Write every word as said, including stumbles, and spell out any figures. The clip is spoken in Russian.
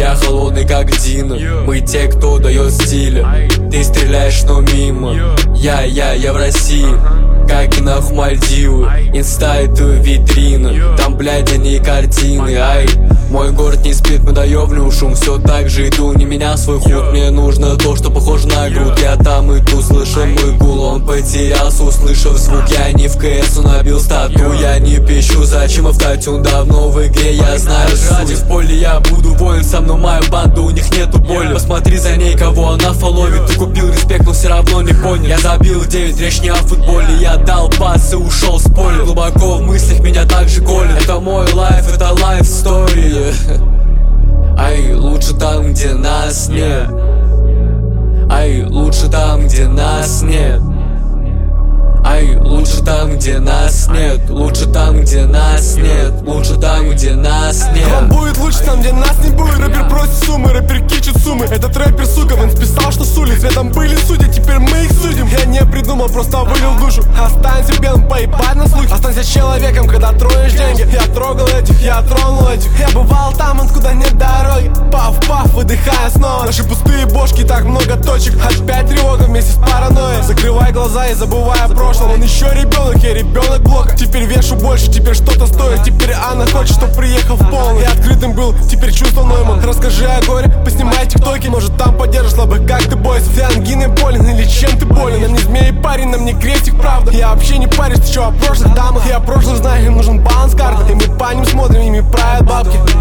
Я холодный как Дина, мы те, кто дает стиля. Ты стреляешь, но мимо. Я, я, я в России, как и нахуй Мальдивы. Инста это витрина, там, блядь, они картины. Ай, мой город не спит, мы доёбнем шум. Все так же иду, не меня свой худ. Мне нужно то, что похоже на грудь. Я там иду, слышу мой гул. Он потерялся, услышав звук. Я не в КС, он набил стату. Я не пищу, зачем автотюн, давно в игре. Я знаю суть, в поле я буду воин. Со мной моя банда, у них нету боли. Посмотри за ней, кого она фоловит. Ты купил респект, но все равно не понял. Я забил девять, речь не о футболе. Я дал пас и ушел с поля. Глубоко в мыслях меня также колет. Это мой лайф, это лайф стори. Ай, лучше там, где нас нет. Ай, лучше там, где нас нет. Ай, лучше там, где нас нет. Лучше там, где нас нет. Лучше там, где нас нет. Вам будет лучше там, где нас не будет. Рэпер просит суммы, рэпер кичит суммы. Этот рэпер, сука, он списал, что с улиц. Рядом были судьи, теперь мы их судим. Я не придумал, просто вылил душу. Останься белым, поебать на слухи. Останься человеком, когда троишь деньги. Я трогал этих, я тронул этих. Я бывал там, откуда нет дороги. Паф-паф, выдыхая снова. Наши пустые бошки, так много точек. Опять тревога вместе с паранойей. Закрывай глаза и забывай о прошлом. Он еще ребенок, я ребенок блока. Теперь вешу больше, теперь что-то стоит. Теперь она хочет, чтоб приехал в полный. Я открытым был, теперь чувство Нойман. Расскажи о горе, поснимай тиктоки. Может там поддержишь слабых, как ты бойся. Ты ангиной болен или чем ты болен? Нам не змеи парень, нам не крестик, правда. Я вообще не парюсь, ты чё о прошлых дамах? Я о прошлых знаю, им нужен баланс карты. И мы по ним смотрим, ими правят бабки.